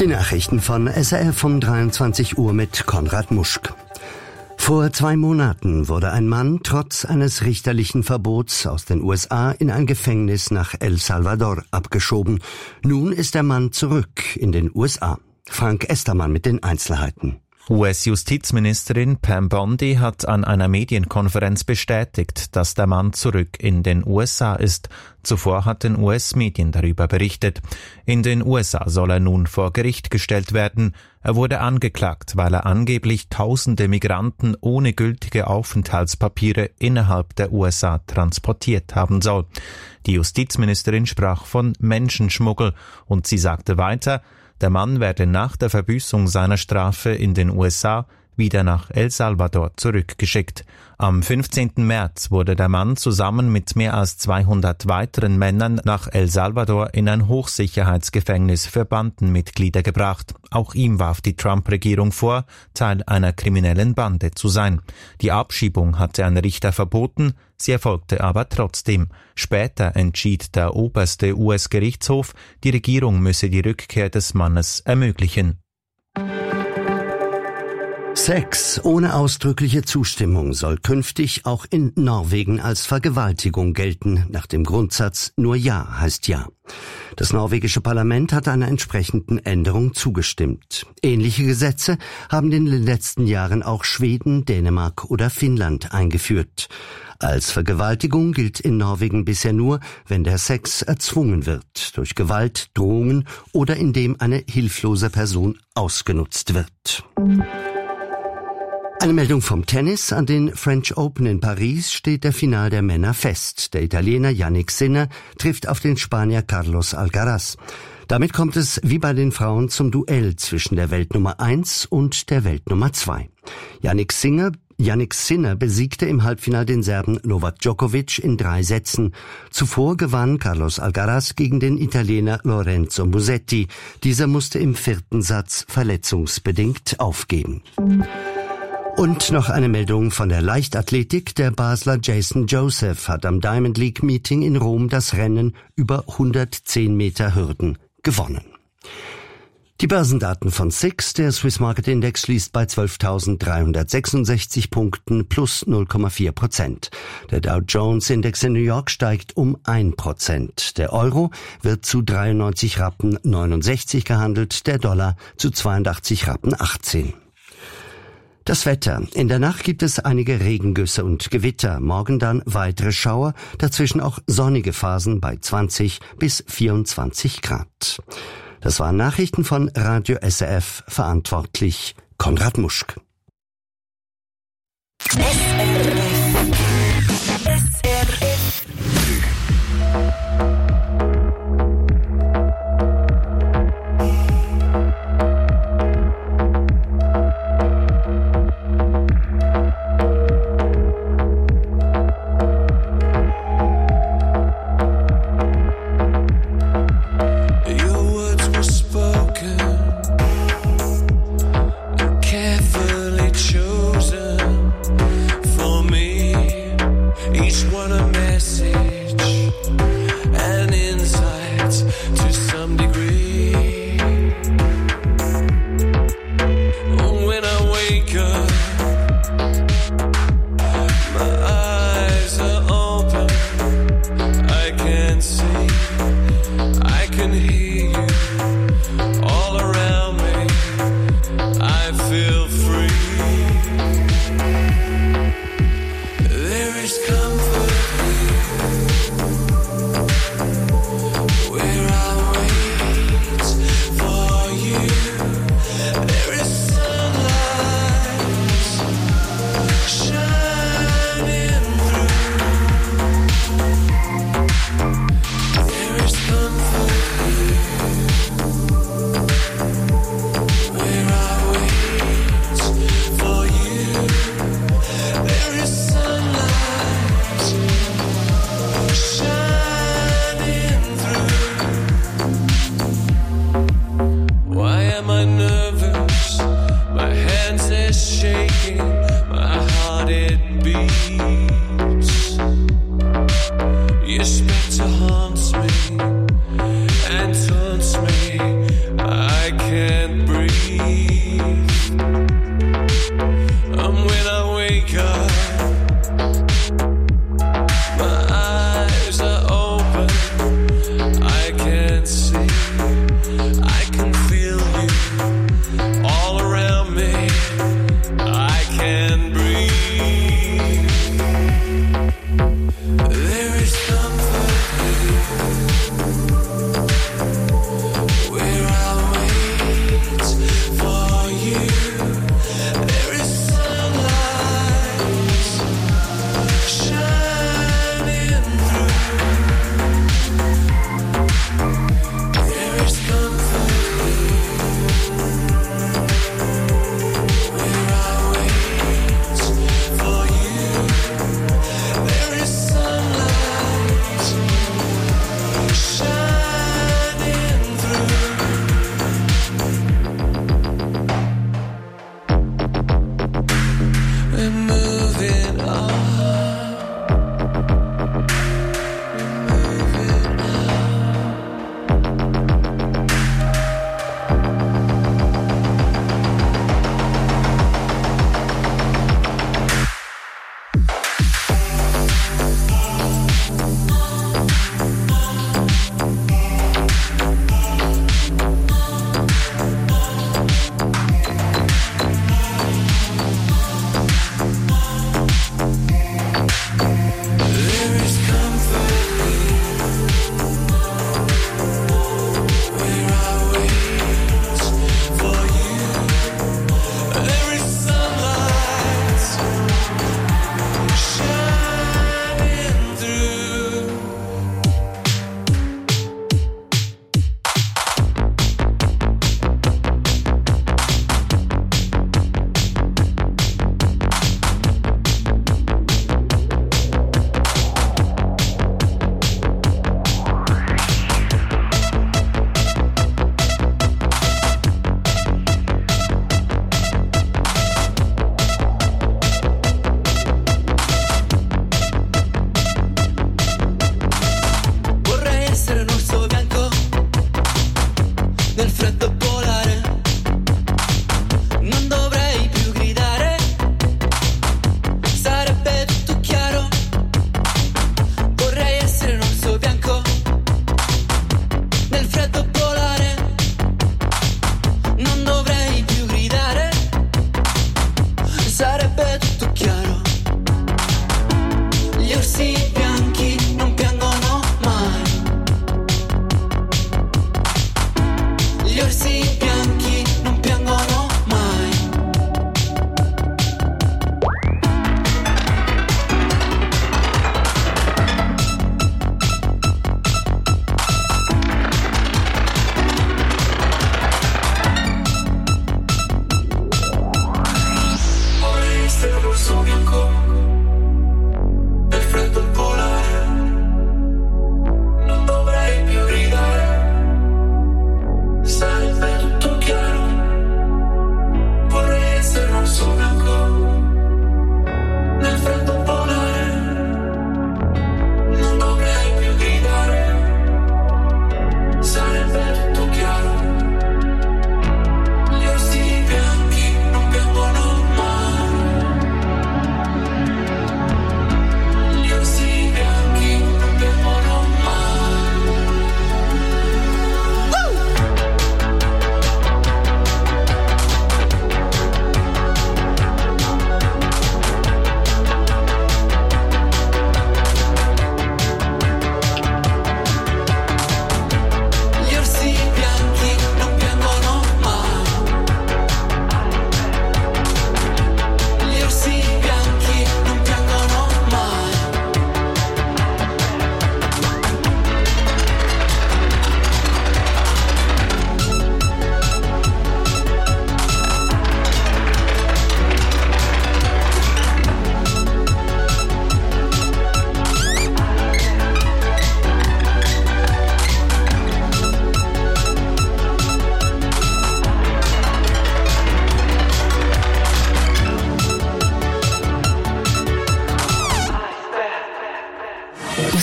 Die Nachrichten von SRF um 23 Uhr mit Konrad Muschk. Vor 2 Monaten wurde ein Mann trotz eines richterlichen Verbots aus den USA in ein Gefängnis nach El Salvador abgeschoben. Nun ist der Mann zurück in den USA. Frank Estermann mit den Einzelheiten. US-Justizministerin Pam Bondi hat an einer Medienkonferenz bestätigt, dass der Mann zurück in den USA ist. Zuvor hatten US-Medien darüber berichtet. In den USA soll er nun vor Gericht gestellt werden. Er wurde angeklagt, weil er angeblich tausende Migranten ohne gültige Aufenthaltspapiere innerhalb der USA transportiert haben soll. Die Justizministerin sprach von Menschenschmuggel und sie sagte weiter, der Mann werde nach der Verbüßung seiner Strafe in den USA wieder nach El Salvador zurückgeschickt. Am 15. März wurde der Mann zusammen mit mehr als 200 weiteren Männern nach El Salvador in ein Hochsicherheitsgefängnis für Bandenmitglieder gebracht. Auch ihm warf die Trump-Regierung vor, Teil einer kriminellen Bande zu sein. Die Abschiebung hatte ein Richter verboten, sie erfolgte aber trotzdem. Später entschied der oberste US-Gerichtshof, die Regierung müsse die Rückkehr des Mannes ermöglichen. Sex ohne ausdrückliche Zustimmung soll künftig auch in Norwegen als Vergewaltigung gelten, nach dem Grundsatz nur Ja heißt Ja. Das norwegische Parlament hat einer entsprechenden Änderung zugestimmt. Ähnliche Gesetze haben in den letzten Jahren auch Schweden, Dänemark oder Finnland eingeführt. Als Vergewaltigung gilt in Norwegen bisher nur, wenn der Sex erzwungen wird, durch Gewalt, Drohungen oder indem eine hilflose Person ausgenutzt wird. Eine Meldung vom Tennis. An den French Open in Paris steht der Final der Männer fest. Der Italiener Jannik Sinner trifft auf den Spanier Carlos Alcaraz. Damit kommt es wie bei den Frauen zum Duell zwischen der Weltnummer 1 und der Weltnummer 2. Jannik Sinner besiegte im Halbfinale den Serben Novak Djokovic in 3 Sätzen. Zuvor gewann Carlos Alcaraz gegen den Italiener Lorenzo Musetti. Dieser musste im 4. Satz verletzungsbedingt aufgeben. Und noch eine Meldung von der Leichtathletik. Der Basler Jason Joseph hat am Diamond League Meeting in Rom das Rennen über 110 Meter Hürden gewonnen. Die Börsendaten von SIX. Der Swiss Market Index schließt bei 12.366 Punkten plus 0,4%. Der Dow Jones Index in New York steigt um 1%. Der Euro wird zu 93 Rappen 69 gehandelt, der Dollar zu 82 Rappen 18. Das Wetter. In der Nacht gibt es einige Regengüsse und Gewitter. Morgen dann weitere Schauer, dazwischen auch sonnige Phasen bei 20 bis 24 Grad. Das waren Nachrichten von Radio SRF, verantwortlich Konrad Muschk.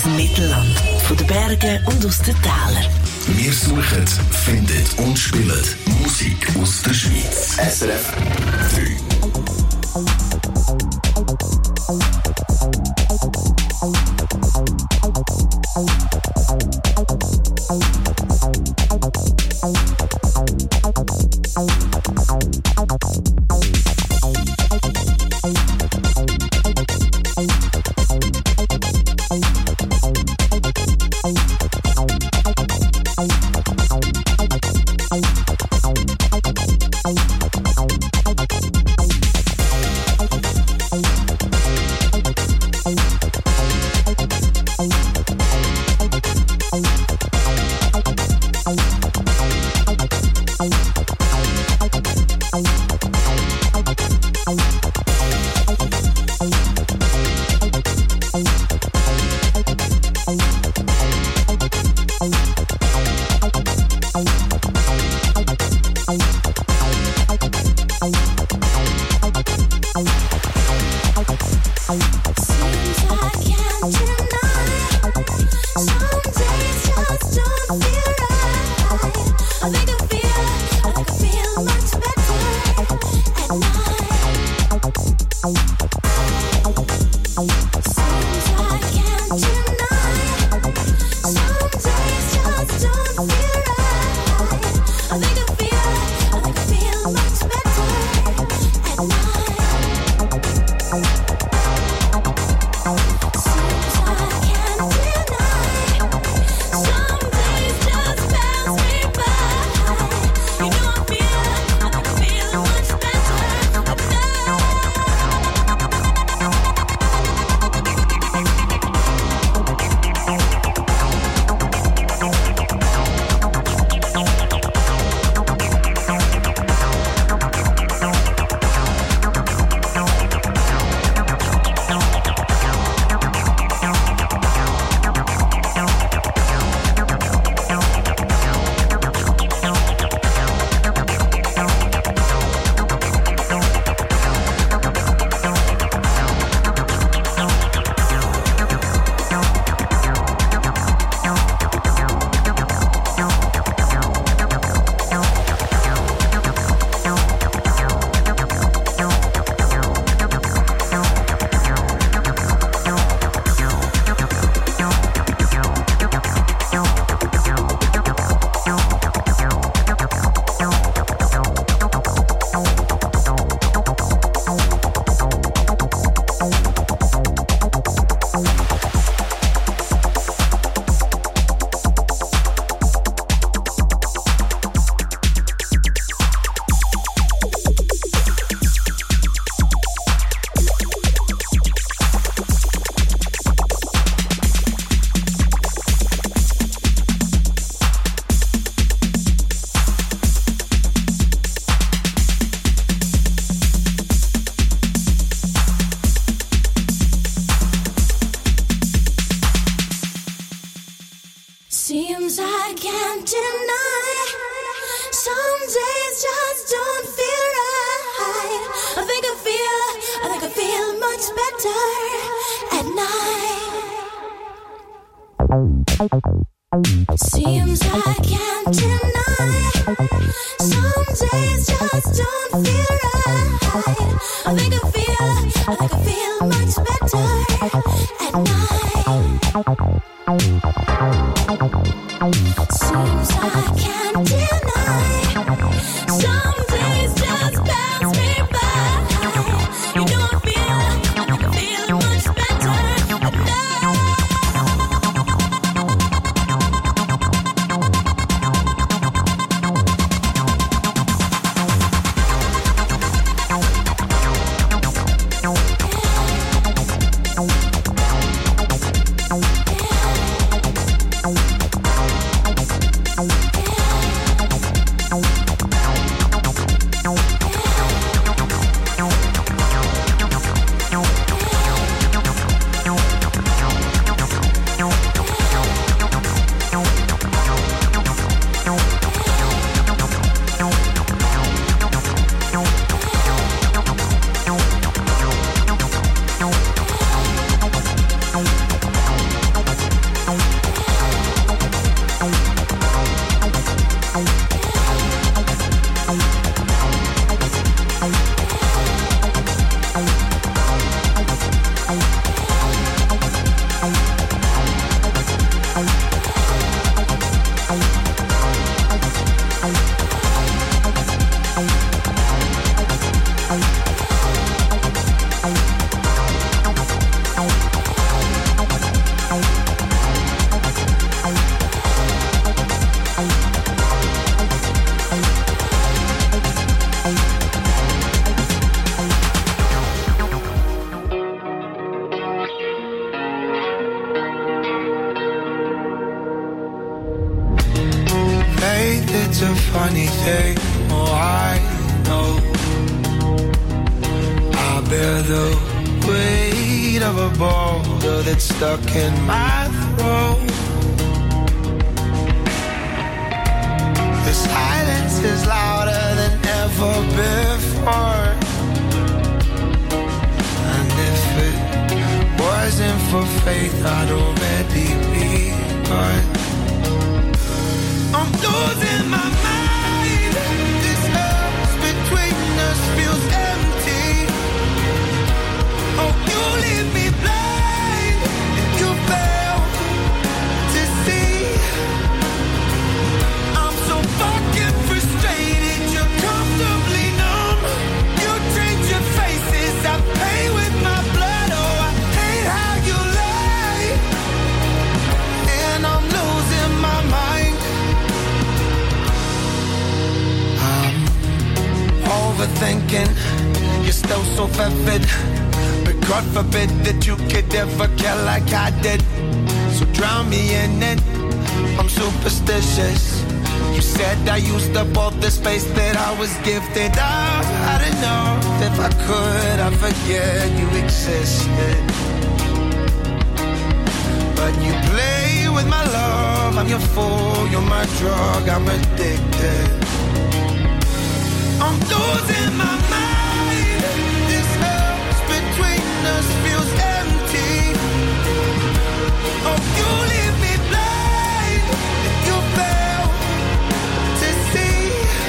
dem Mittelland, von den Bergen und aus den Tälern. Wir suchen, finden und spielen Musik aus der Schweiz. SRF 3. Seems I can't deny. Some days just don't feel right. I think I feel much better at night. Seems I can't deny. Some days just don't feel right. I think I feel much better at night. Seems I can't deny. Some days just pass me by. You know I feel much better at it's a funny thing. Oh, I know I bear the weight of a boulder that's stuck in my throat. The silence is louder than ever before. And if it wasn't for faith, I'd already be gone. I'm losing my mind. This earth between us feels empty. Oh, you leave me blind. You fail to see. I'm so fucking frustrated. You're comfortably numb. You change your faces. I pay with my blood. Oh, I hate how you lie. And I'm losing my mind. Overthinking, you're still so vivid. But God forbid that you could ever care like I did. So drown me in it, I'm superstitious. You said I used up all the space that I was gifted. I don't know if I could, I forget you existed. But you play with my love, I'm your fool, you're my drug, I'm addicted. I'm losing my mind. This house between us feels empty. Oh, you leave me blind. You fail to see.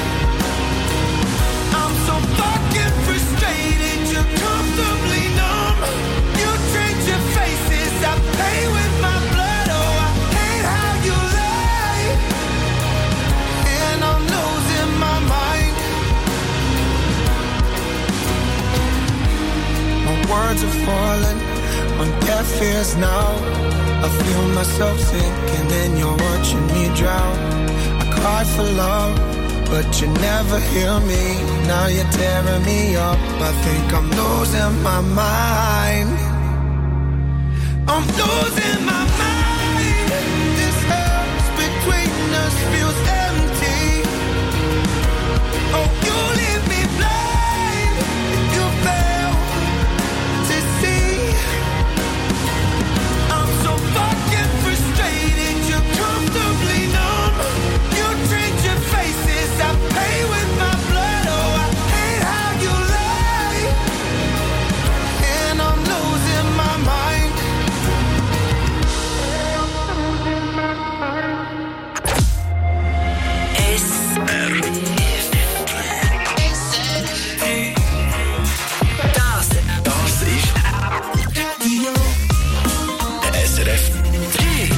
I'm so fucking frustrated. You're comfortably numb. You change your faces. I pay with my blood. Oh, I hate how you lie. And I'm losing my mind. Words are falling on deaf ears now. I feel myself sinking and you're watching me drown. I cry for love, but you never hear me. Now you're tearing me up. I think I'm losing my mind. I'm losing my mind. This house between us feels empty. Oh, you leave me blind. You fail to see. I'm so fucking frustrated. You're comfortably numb. You change your faces. I pay with my blood. Oh, I hate how you lie. And I'm losing my mind. SRF 3.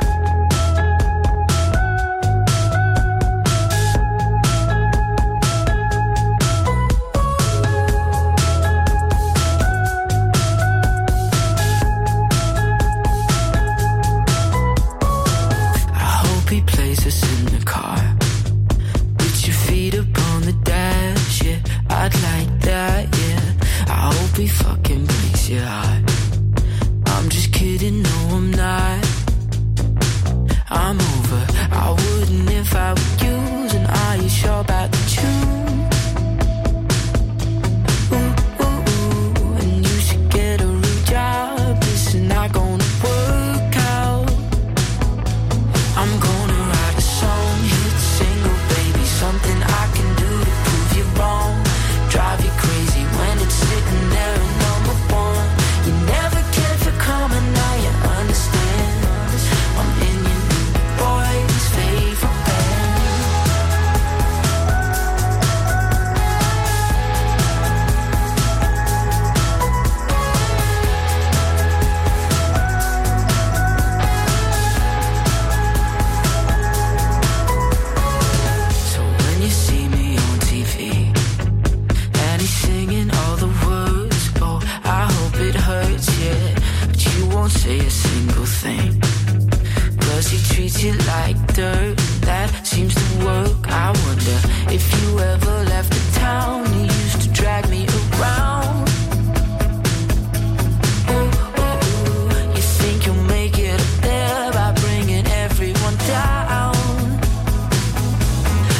I hope he plays us in the car. Put your feet up on the dash, yeah. I'd like that, yeah. I hope he fucking breaks your heart. I'm just kidding, no I'm not. I'm over, I wouldn't if I were you. And are you sure about the tune? Ooh, ooh, ooh. And you should get a real job. This is not gonna work out. I'm gonna write a song, hit single, baby. Something I can do to prove you wrong. Drive you crazy when it's sitting there at number one. You never cared for coming, now you understand. I'm in your new boy's favorite band. So when you see me on TV and he's singing all the words, oh, I hope it hurts, yeah. But you won't say a single thing. Cause he treats you like dirt. That seems to work. I wonder if you ever left the town. You used to drag me around. Ooh, ooh, ooh. You think you'll make it up there by bringing everyone down.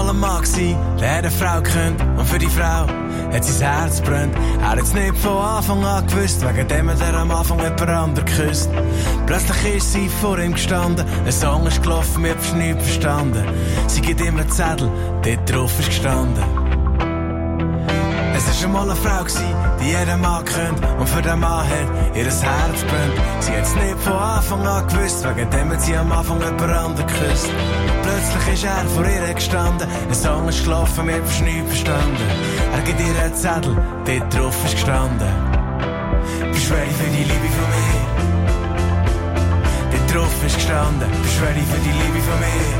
mal ein Mann gsi, der hat eine Frau gekündigt. Und für die Frau hat sein Herz brennt. Er hat's nicht von Anfang an gewusst, wegen dem hat er am Anfang jemand anderen geküsst. Plötzlich ist sie vor ihm gestanden, ein Song ist gelaufen, wir hab's nicht verstanden. Sie gibt ihm einen Zettel, dort drauf ist gestanden. Es war schon mal eine Frau gsi, die jeden Mann kennt. Und für den Mann hat ihr Herz brennt. Sie hat's nicht von Anfang an gewusst, wegen dem hat sie am Anfang jemand anderen geküsst. Plötzlich ist er vor ihr gestanden, ein Song ist gelaufen, wir hab's nicht verstanden. Er gibt ihr einen Zettel, dort drauf ist gestanden. Bist du ready für die Liebe von mir? Dort drauf ist gestanden. Bist du ready für die Liebe von mir?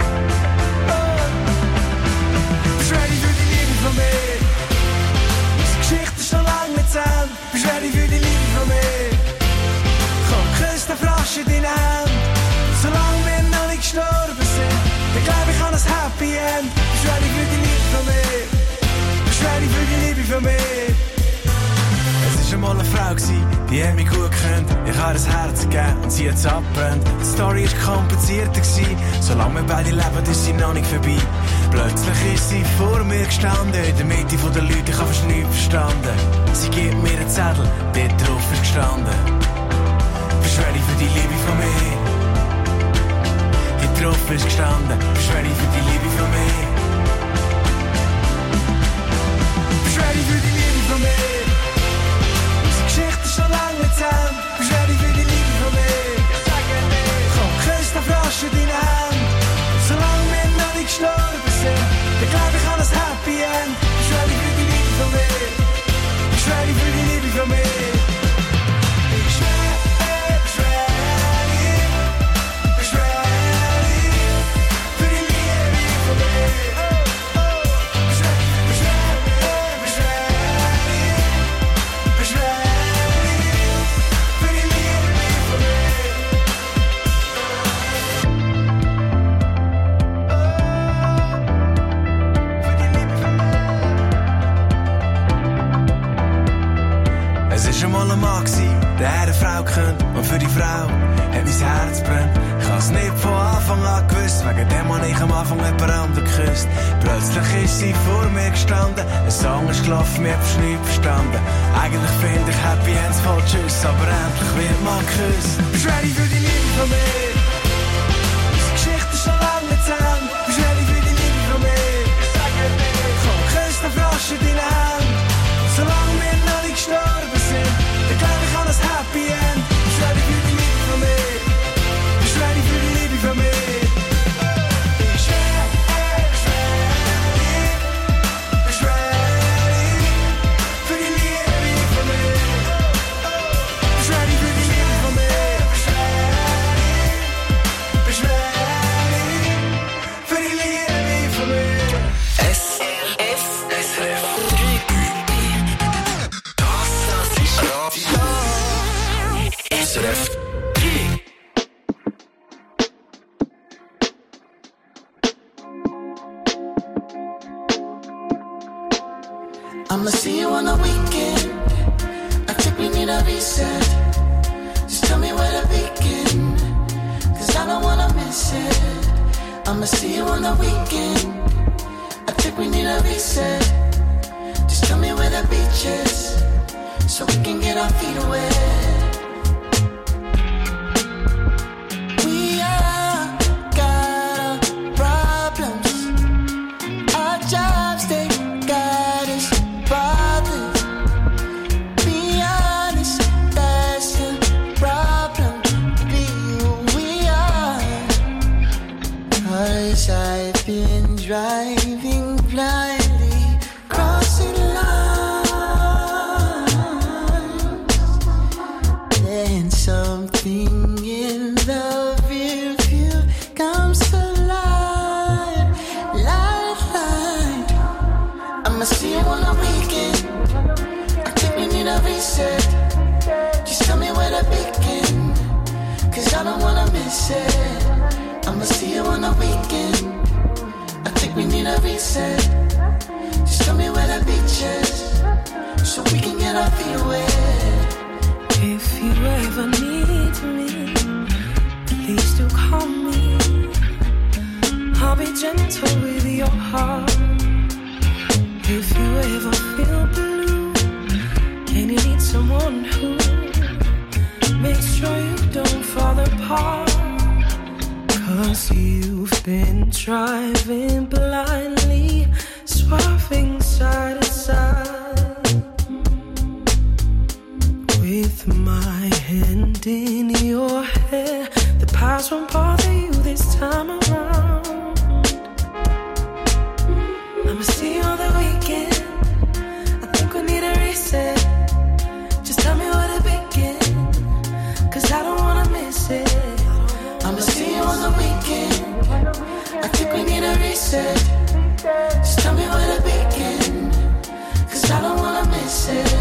Bist du ready für die Liebe von mir? Unsere Geschichte ist noch lang nicht zu Ende. Bist du ready für die Liebe von mir? Komm, küss den Frosch in deine Hand. Solange wir noch nicht gestorben sind, dann glaub ich an ein Happy End. Bist du ready für die Liebe von mir? Bist du ready für die Liebe von mir? Es war mal eine Frau, die hat mich gut gekannt. Ich habe ein Herz gegeben und sie hat's abbrennt. Die Story war komplizierter. Solange wir beide leben, ist sie noch nicht vorbei. Plötzlich ist sie vor mir gestanden, in der Mitte der Leute, ich habe fast nichts verstanden. Sie gibt mir einen Zettel, dort drauf ist gestanden. Bist du ready für die Liebe von mir? Hier drauf ist gestanden. Bist du ready für die Liebe von mir? Bist du ready für die Liebe von mir? Geschichte ist schon lang nicht zu Ende. Bist du ready für die Liebe von mir? Komm, küss den Frosch in deine Hand. Solange wir noch nicht gestorben sind, dann glaub ich an ein Happy End. Bist du ready für die Liebe von mir? Bist du ready für die Liebe von mir? Bist du ready? Bist du ready? Bist du ready für die Liebe von mir? Bist du ready? Bist du ready? Bist du ready? Bist du ready? Es war mal ein Mann, der eine Frau kennt. Und für die Frau hat mein Herz brennt. Ich hab's nicht von Anfang an gewusst, wegen dem habe ich am Anfang jemand anderen geküsst. Plötzlich ist sie vor mir gestanden, ein Song ist gelaufen, wir hab's nicht verstanden. Eigentlich finde ich Happy Ends voll Tschüss, aber endlich wird man geküsst. Bist du ready für die Liebe von mir? Unsere Geschichte ist schon lang nicht zu Ende. Bist du ready für die Liebe von mir? Komm, küss den Frosch in deine Hand. Solange wir noch nicht gestorben sind, dann glaub ich an ein Happy End. Bist du ready für die Liebe von mir? Bist du ready für die Liebe von mir? Bist du ready? Bist du ready für die Liebe von mir? Bist du ready für die Liebe von mir? Bist du ready? Bist du ready für die Liebe von mir? SRF. SRF 3. I'ma see you on the weekend. I think we need a reset. Just tell me where to begin, 'cause I don't wanna miss it. I'ma see you on the weekend. I think we need a reset. Just tell me where the beach is, so we can get our feet wet. Driving blindly, crossing lines, and something in the rear view comes to light, light. I'ma see you on the weekend. I think we need a reset. Just tell me where to begin, 'cause I don't wanna miss it. I'ma see you on the weekend. I think we need a reset. Just tell me where the beach is, so we can get our feet wet. If you ever need me, please do call me. I'll be gentle with your heart. other part. 'Cause you've been driving blindly, swerving side to side. With my hand in your hair, the past won't bother you this time around. I'ma see you on the weekend. I think we need a reset. Just tell me where to begin, 'cause I don't wanna miss it. I'ma see you on the weekend. I think we need a reset. Just tell me where to begin, 'cause I don't wanna miss it.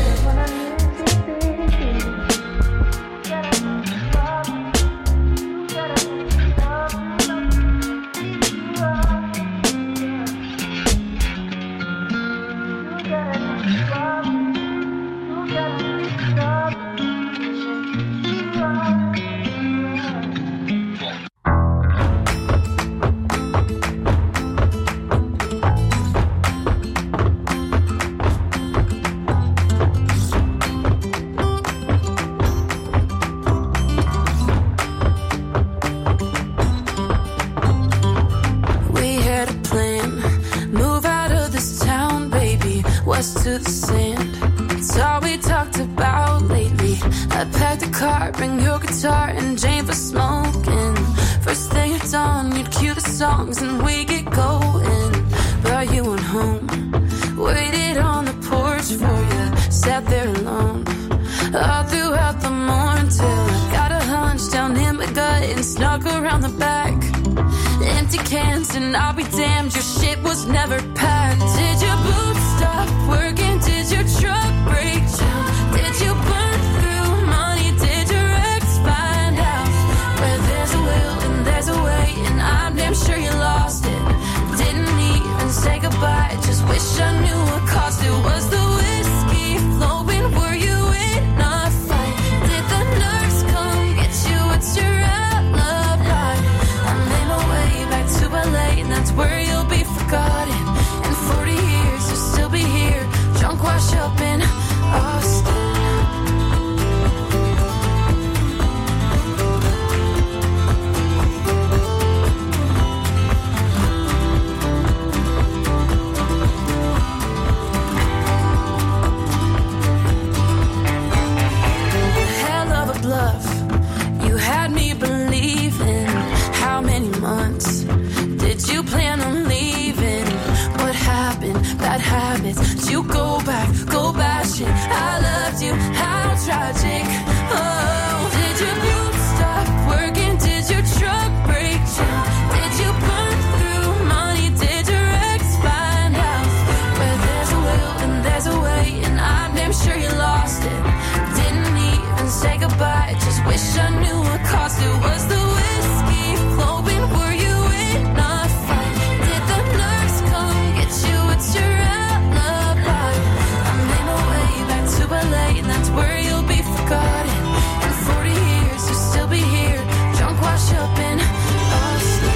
To the sand, it's all we talked about lately. I packed a car, bring your guitar and Jane for smoking. First thing at dawn, you'd cue the songs and we get going. But you went home, waited on the porch for you, sat there alone all throughout the morning till I got a hunch down in my gut and snuck around the back. Empty cans and I'll be damned, your shit was never packed. Did your boots stop working? Did your truck break down? Did you burn through money? Did your ex find out? Where there's a will and there's a way, and I'm damn sure you lost it. Didn't even say goodbye, just wish I knew what cost it. Was the whiskey flowing? Were you in a fight? Did the nurse come get you? What's your alibi? I made my way back to LA, and that's where you'll be forgotten. In 40 years, you'll still be here, drunk, wash up in Austin. Hell of a bluff, you had me believing. How many months did you plan on leaving? What happened? Bad habits. Did you go back, go bashing? I loved you, how tragic. Oh, did your boots stop working? Did your truck break down? Did you burn through money? Did your ex find out? Where there's a will and there's a way, and I'm damn sure you lost it. Didn't even say goodbye, just wish I knew what cost it. Was the whiskey flowing? Were you in a fight? Did the nurse come get you? What's your alibi? I made my way back to LA, and that's where you'll be forgotten. In 40 years, you'll still be here, drunk, wash up in Austin.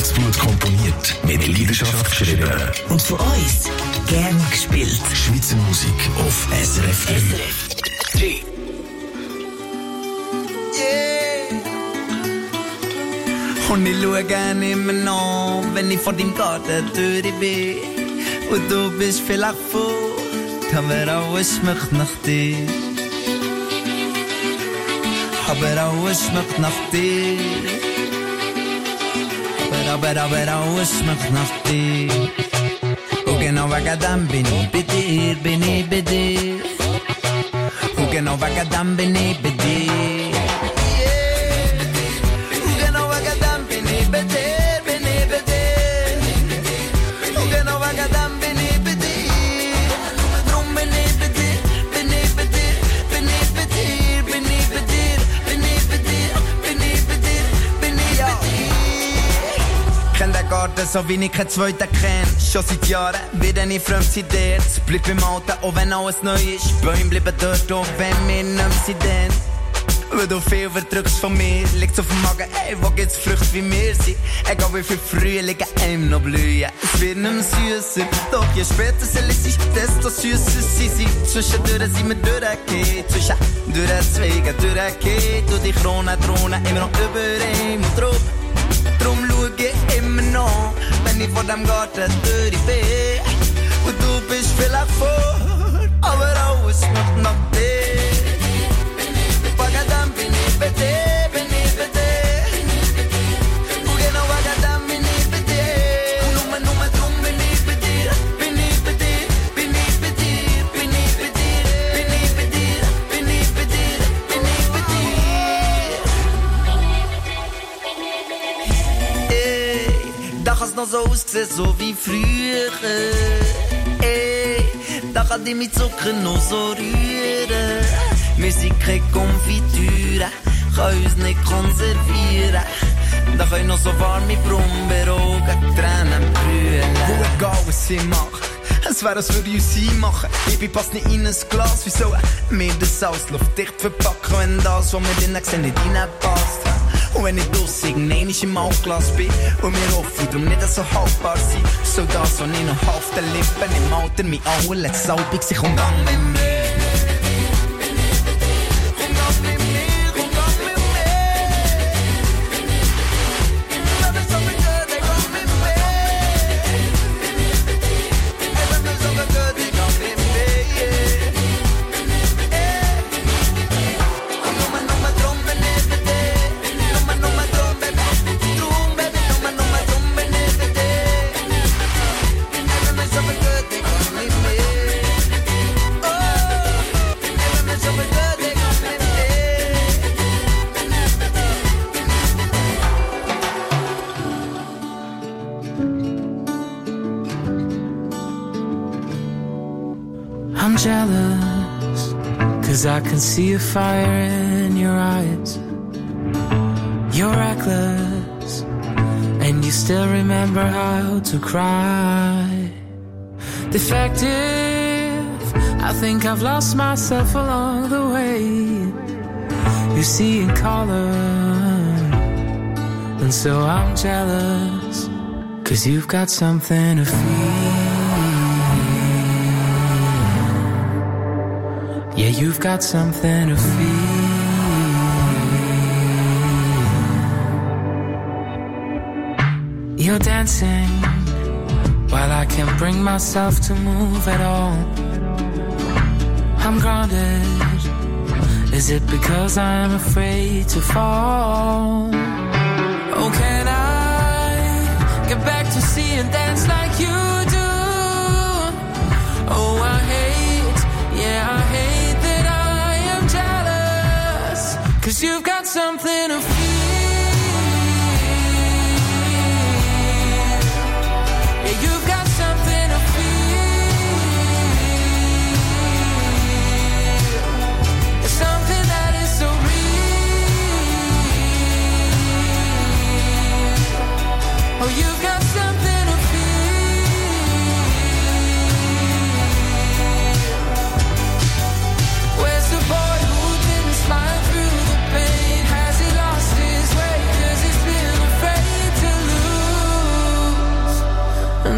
Herzblut komponiert, mit Leidenschaft geschrieben. Und von uns gern gespielt. Schweizer Musik auf SRF 3. Und ich schaue gerne immer noch, wenn ich vor deinem Gartentür bin. Und du bist vielleicht fort, aber alles schmeckt nach dir. Aber alles schmeckt nach dir. Aber alles schmeckt nach dir. Und genau wegen dem bin ich bei dir, bin ich bei dir. Und genau wegen dem bin ich bei dir. So wie ich keinen zweiten kenn. Schon seit Jahren werde ich fremd sein dir. Es bleibt im Alten, auch wenn alles neu ist. Bäume bleiben dort, auch wenn wir nicht mehr sind dann. Weil du viel verdrückst von mir, liegt's auf dem Magen, ey, wo gibt's Früchte wie wir sind? Egal wie viel Frühlinge einem noch blühen, es wird nicht mehr süsser. Doch je später es ist, desto süsser sie. Zwischendurch sind wir durchgehend, durch Zweigen durchgehend. Und die Krone drohnen immer noch über ihm und drauf. Drum schau ich immer noch, wenn ich vor dem Garten durch bin. Und du bist vielleicht fort, aber alles schmeckt nach dir. Wegen dem bin ich bei dir, bin ich bei dir. Und genau wegen dem bin ich bei dir. Und nur drum bin ich bei dir, bin ich bei dir, bin ich bei dir, bin ich bei dir, bin ich bei dir, bin ich bei dir, bin ich bei dir. Da kann's noch so aussehen, so wie früher. Ey, da kann ich mit Zucker noch so rühren. Wir sind keine Konfitüre, kann uns nicht konservieren. Da können noch so warme Brombeeren, Tränen brüllen. Wo egal was ich mache, es wäre, als würde ich uns einmachen. Baby passt nicht in ein Glas, wie sollen wir das alles luftdicht verpacken, wenn das, was wir drinnen sehen, nicht reinpasst. Und wenn ich draussen irgendwann im Altglas bin und mir offen drum nicht so haltbar sein, so das, was ich noch auf den Lippen im Alter, mein Augen letztes Albig sich umgang mit mir. I'm jealous, 'cause I can see a fire in your eyes. You're reckless, and you still remember how to cry. Defective, I think I've lost myself along the way. You see in color, and so I'm jealous, 'cause you've got something to feel. Yeah, you've got something to feel. You're dancing while I can't bring myself to move at all. I'm grounded. Is it because I'm afraid to fall? Oh, can I get back to see and dance like you do? Oh, I hate that I am jealous, 'cause you've got something to feel. Yeah, you've got something to feel. It's something that is so real. Oh, you've got something to feel. Where's the boy who didn't smile through the pain? Has he lost his way? 'Cause he's been afraid to lose.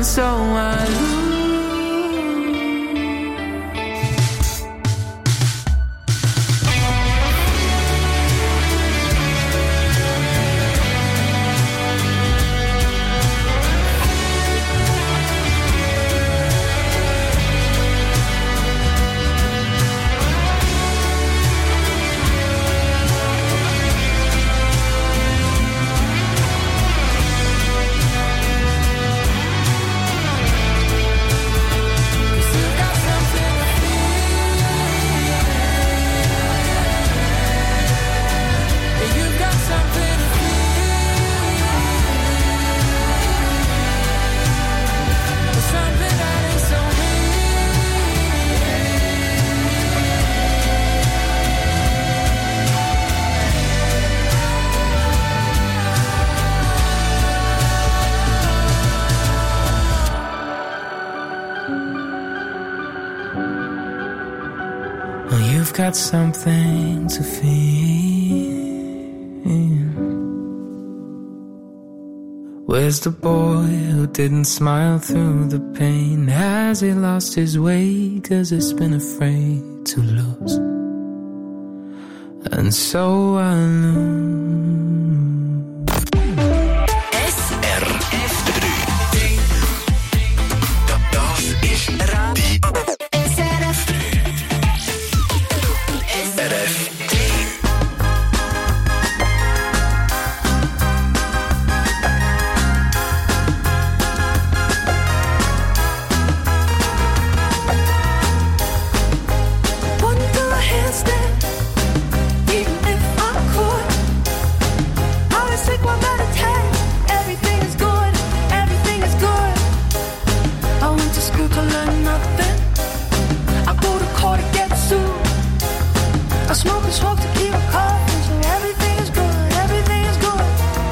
and so I lose. You've got something to feel. Where's the boy who didn't smile through the pain? Has he lost his way? 'Cause he's been afraid to lose. And so I lose. SRF 3. Das ist Radio. SRF 3. SRF 3. Wouldn't do a handstand, even if I could. I always take one meditate. Everything is good, everything is good. I went to school to learn nothing. I go to court to get sued. I smoke and smoke to keep a coffin, so everything is good, everything is good.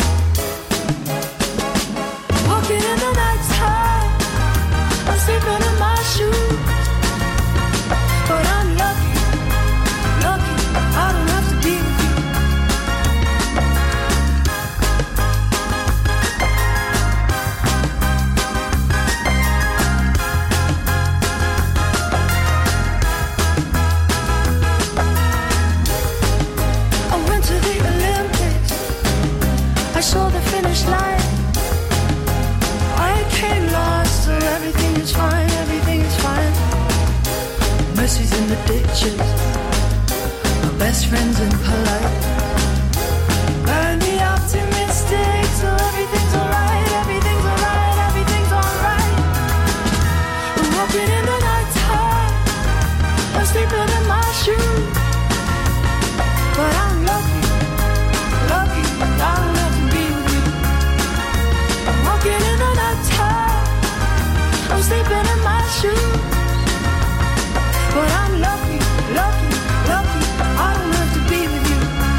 Walking in the night time, I'm sleeping in my shoes. But I'm lucky, lucky, I don't have to be with you. I went to the Olympics, I saw the finish line. I came lost, so everything is fine, everything is fine. Mercy's in the ditches, my best friend's impolite. I'm the optimistic, so everything's alright, everything's alright, everything's alright. I'm walking in the night time, I'm sleeping in my shoes. But I'm lucky, lucky, I don't have to be with you. I'm walking in the night time, I'm sleeping in my shoes. But I'm lucky, lucky, lucky, I don't have to be with you.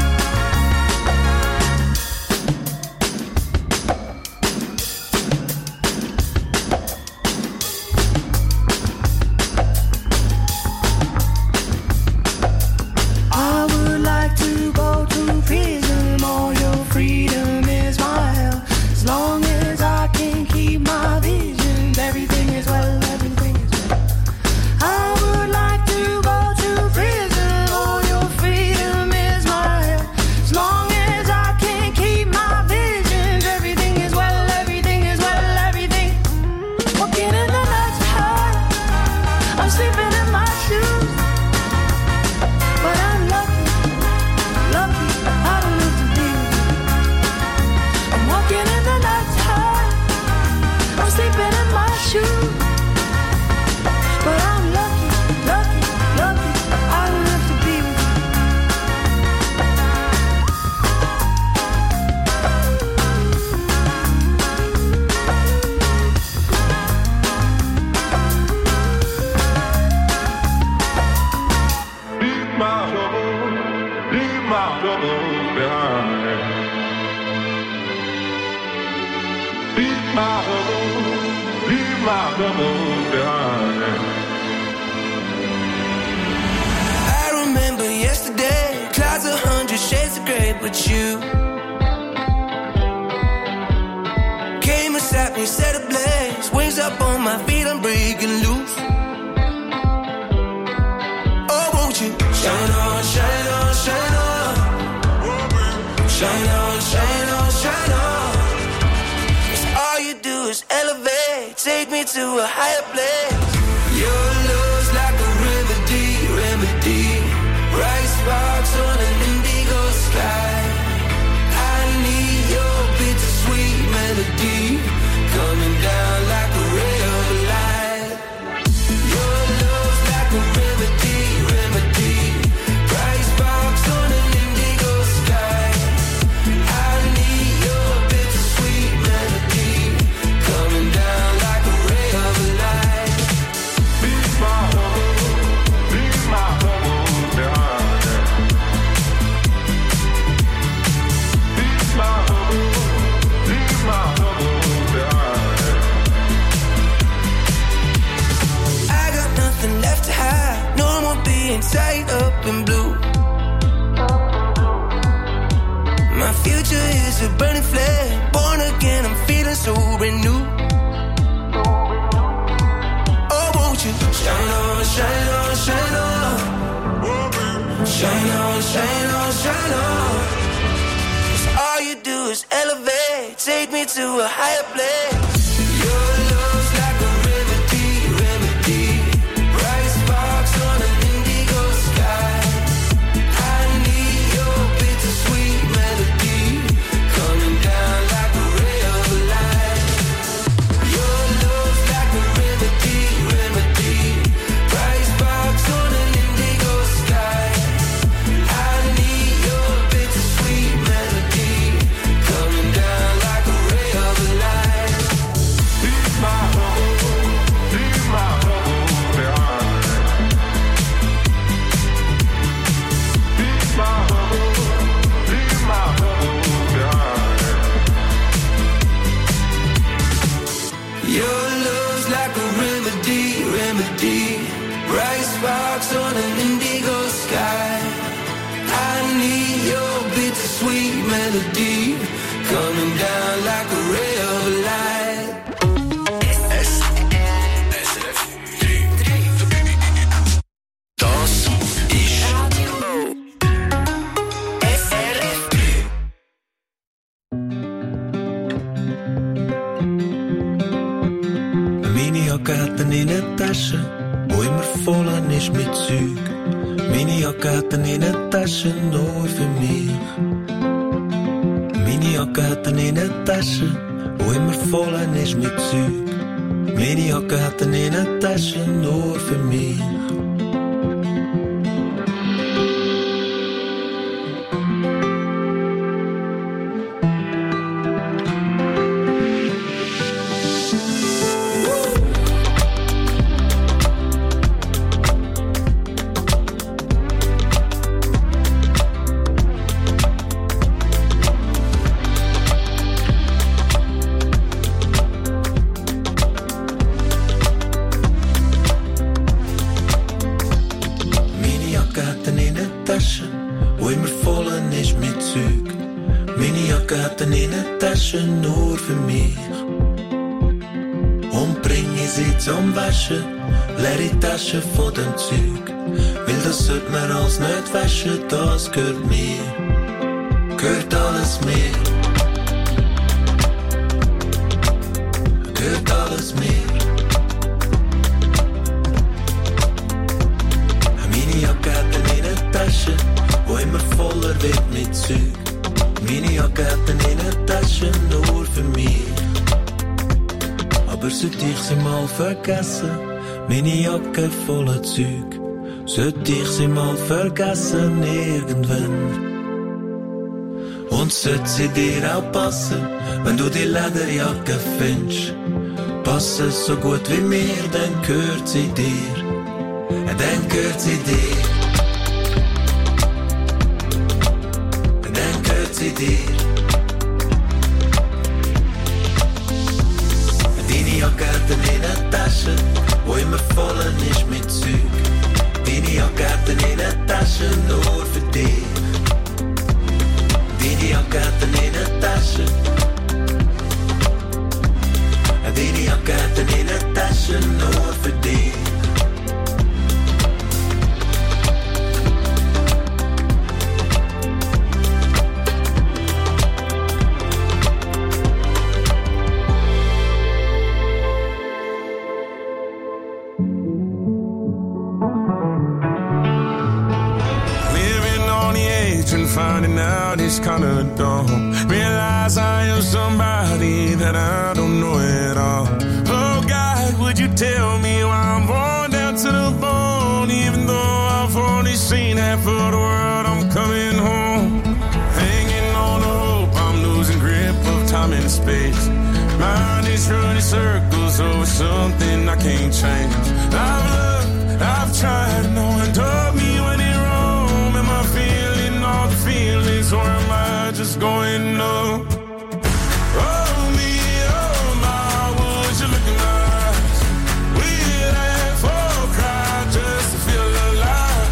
I would like to go to prison, all your freedom is my hell. As long as I can keep my visions, everything is well, everything is well. I would like to go to prison, all your freedom is my hell. As long as I can keep my visions, everything is well, everything is well, everything. Walking in the night time, I'm sleeping in my shoes. But I'm lucky, lucky, I don't have to be with you. I'm walking in the night time, I'm sleeping in my shoes. But I'm lucky, lucky, lucky, I don't have to be with you. Leave my troubles behind. Leave my troubles behind. I remember yesterday, clouds 100 shades of grey, but you came and sat me, set ablaze, wings up up on my feet, I'm breaking loose. Oh, won't you shine on, shine on, shine on. Shine on, shine on, shine on. 'Cause all you do is elevate, take me to a higher place. Your love's like a remedy, remedy. Bright sparks on an indigo sky. I need your bittersweet melody coming down like a ray of light. Your love's like a remedy, remedy. Bright sparks on an indigo sky. I need your bittersweet melody coming down like a ray of light. Be my home behind it. Be my home behind it. I got nothing left to hide. No more being tied up in blue. My future is a burning flame. Born again, I'm feeling so brand new. Oh, won't you shine on, shine on, shine on. Shine on, shine on, shine on. 'Cause all you do is elevate, take me to a higher place. Your love's like a remedy, remedy. Bright sparks on an indigo sky. I need your bittersweet melody coming down like a ray of light. Your love's like a remedy, remedy. Bright sparks on an indigo sky. I need your bittersweet melody coming down like a ray of light. Be my home behind it. Be my home behind it. Your love's like a remedy, remedy. Bright sparks on an indigo sky. I need your bittersweet melody coming down like a ray of light. Das ist SRF 3. Meine Jacke hat eine Innentasche, wo immer voll ist mit Zeug. Meine Jacke hat eine Innentasche nur für mich. Meine Jacke hat eine Innentasche, wo immer voll ist mit Zeug. Meine Jacke hat eine Innentasche nur für mich. Wo immer voll ist mit Zeug. Meine Jacke hat eine Innentasche nur für mich. Und bringe sie zum Waschen, leere Tasche von dem Zeug. Weil das sollte man alles nicht waschen, das gehört mir. Gehört alles mir. Gehört alles mir. Meine Jacke hat eine Innentasche, wo immer voller wird mit Zeug. Meine Jacke hat eine Innentasche nur für mich. Aber sollte ich sie mal vergessen, meine Jacke voller Zeug, sollte ich sie mal vergessen irgendwann. Und sollte sie dir auch passen, wenn du die Lederjacke findest, passen so gut wie mir, dann gehört sie dir. Dann gehört sie dir. Dann gehört sie dir. Deine Jacke hat eine Innentasche, wo immer voll ist mit Zeug. Deine Jacke hat eine Innentasche nur für dich. Deine Jacke hat eine Innentasche. Deine Jacke hat eine Innentasche. passion nur für dich. Finding out it's kinda dumb. Realize I am somebody that I don't know at all. Oh God, would you tell me why I'm worn down to the bone? Even though I've only seen half of the world, I'm coming home. Hanging on to hope, I'm losing grip of time and space. Mind is running circles over something I can't change. I've looked, I've tried, no one told me when it wrong. Am I feeling all the feelings, or am I just going up? Oh me, oh my, would you look in my eyes? We laugh or cry just to feel alive.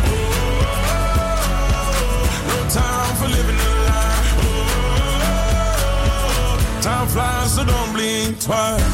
Oh, no time for living a lie. Oh, time flies, so don't blink twice.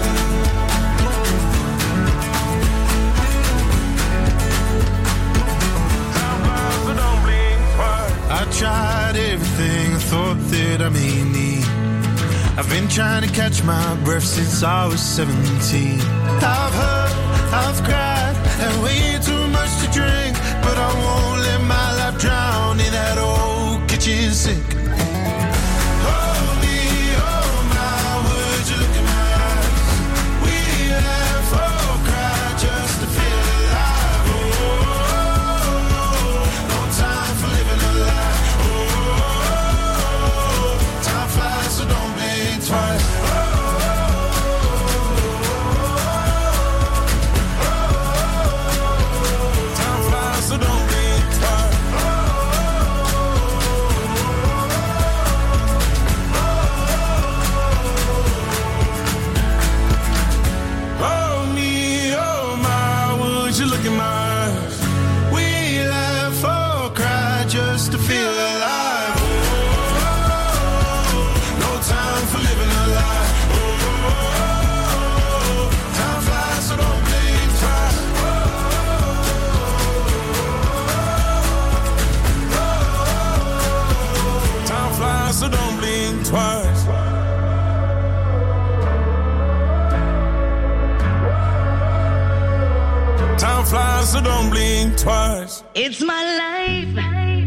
I tried everything I thought that I may need. I've been trying to catch my breath since I was 17. I've hurt, I've cried, and way too much to drink, but I won't let my life drown in that old kitchen sink. Oh me, oh my, would you look in my eyes? We laugh or cry just to feel alive. Oh, no time for living a lie. So don't blink twice. Time flies, so don't blink twice. Oh me, oh my, would you look in my eyes? We laugh or cry just to feel alive. Time for living a lie. Oh, time flies, so don't blink twice. Time flies, so don't blink twice. Time flies, so don't blink twice. It's my life.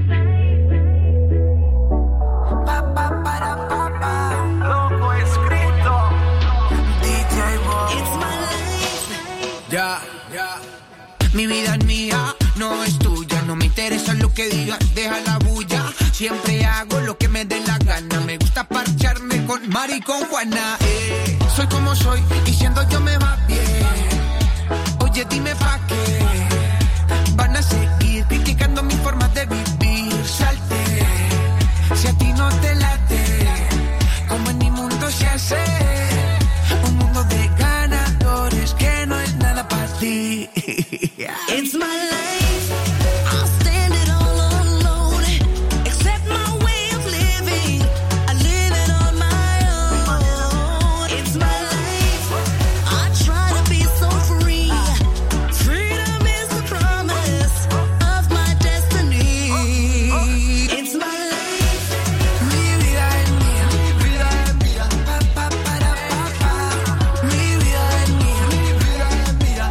Ya, ya. Mi vida es mía, no es tuya. No me interesa lo que digas, deja la bulla. Siempre hago lo que me dé la gana. Me gusta parcharme con Mari y con Juana. Soy como soy y siendo yo me va bien. Oye, dime pa' qué van a seguir criticando mi forma de vivir. Salte, si a ti no te late, como en mi mundo se hace. Un mundo de ganadores que no es nada para ti. It's my life. I'll stand it all alone. Accept my way of living. I live it on my own. It's my life. I try to be so free. Freedom is the promise of my destiny. It's my life. Mi vida es mía, mi vida es mía. Pa, pa, para, pa, pa. Mi vida es mía, mi vida es mía.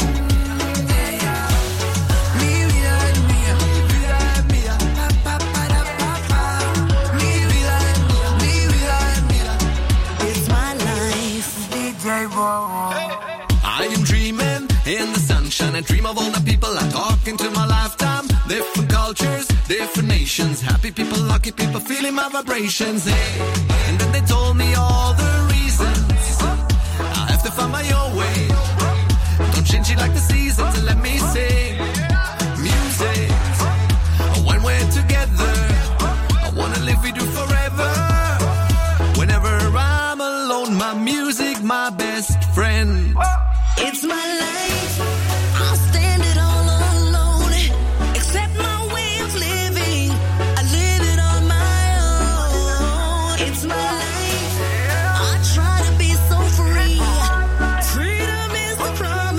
Mi vida es mía, mi vida es mía. Pa, pa, para, pa, pa. Mi vida es mía, mi vida es mía. It's my life. DJ Bobo. I am dreaming in the sunshine. I dream of all the people I talk into my lifetime. Different cultures, different nations. Happy people, lucky people, feeling my vibrations. Hey. And then they told me all the reasons I have to find my own way. Don't change it like the seasons and let me sing music. When we're together, I wanna live with you forever. Whenever I'm alone, my music, my best friend. It's my life. I'll stand it all alone. Accept my way of living. I live it on my own. It's my life. I try to be so free. Freedom is the promise.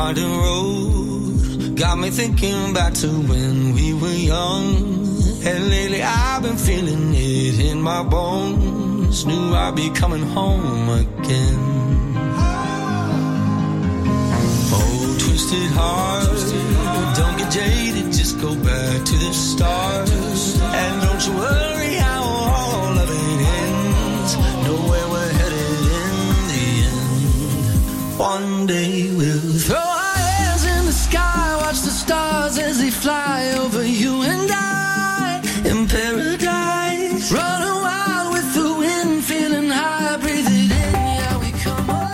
winding road got me thinking back to when we were young. And lately I've been feeling it in my bones. Knew I'd be coming home again. Oh, twisted heart, don't get jaded, just go back to the start. And don't you worry how all of it ends. Know where we're headed in the end. One day we'll throw our hands in the sky, watch the stars as they fly over you and I. In paradise, running wild with the wind, feeling high, breathe it in, yeah, we come on.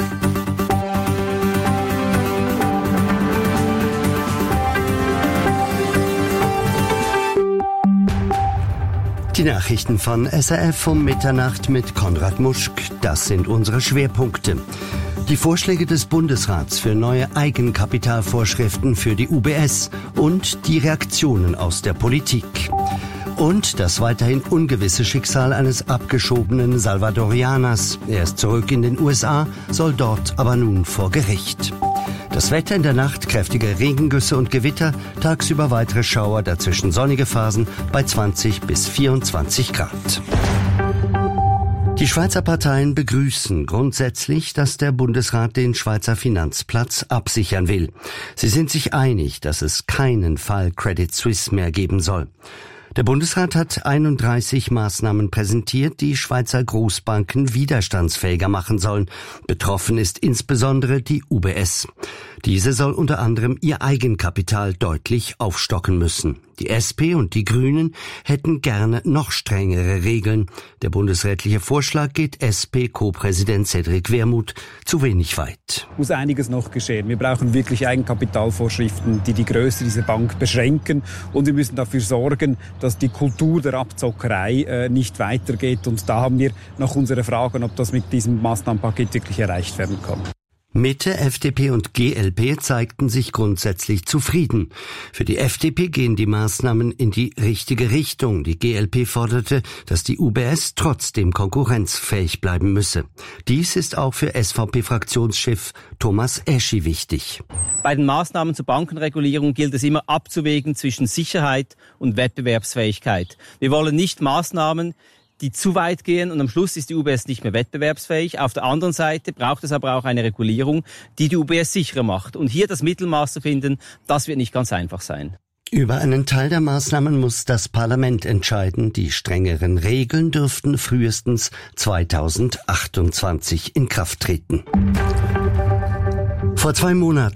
Die Nachrichten von SRF um Mitternacht mit Konrad Muschk. Das sind unsere Schwerpunkte. Die Vorschläge des Bundesrats für neue Eigenkapitalvorschriften für die UBS und die Reaktionen aus der Politik. Und das weiterhin ungewisse Schicksal eines abgeschobenen Salvadorianers. Er ist zurück in den USA, soll dort aber nun vor Gericht. Das Wetter in der Nacht, kräftige Regengüsse und Gewitter, tagsüber weitere Schauer, dazwischen sonnige Phasen bei 20 bis 24 Grad. Die Schweizer Parteien begrüßen grundsätzlich, dass der Bundesrat den Schweizer Finanzplatz absichern will. Sie sind sich einig, dass es keinen Fall Credit Suisse mehr geben soll. Der Bundesrat hat 31 Maßnahmen präsentiert, die Schweizer Großbanken widerstandsfähiger machen sollen. Betroffen ist insbesondere die UBS. Diese soll unter anderem ihr Eigenkapital deutlich aufstocken müssen. Die SP und die Grünen hätten gerne noch strengere Regeln. Der bundesrätliche Vorschlag geht SP-Co-Präsident Cedric Wermuth zu wenig weit. Muss einiges noch geschehen. Wir brauchen wirklich Eigenkapitalvorschriften, die die Größe dieser Bank beschränken. Und wir müssen dafür sorgen, dass die Kultur der Abzockerei nicht weitergeht. Und da haben wir noch unsere Fragen, ob das mit diesem Maßnahmenpaket wirklich erreicht werden kann. Mitte, FDP und GLP zeigten sich grundsätzlich zufrieden. Für die FDP gehen die Maßnahmen in die richtige Richtung. Die GLP forderte, dass die UBS trotzdem konkurrenzfähig bleiben müsse. Dies ist auch für SVP-Fraktionschef Thomas Eschi wichtig. Bei den Maßnahmen zur Bankenregulierung gilt es immer abzuwägen zwischen Sicherheit und Wettbewerbsfähigkeit. Wir wollen nicht Maßnahmen, die zu weit gehen und am Schluss ist die UBS nicht mehr wettbewerbsfähig. Auf der anderen Seite braucht es aber auch eine Regulierung, die die UBS sicherer macht. Und hier das Mittelmaß zu finden, das wird nicht ganz einfach sein. Über einen Teil der Maßnahmen muss das Parlament entscheiden. Die strengeren Regeln dürften frühestens 2028 in Kraft treten. Vor 2 Monaten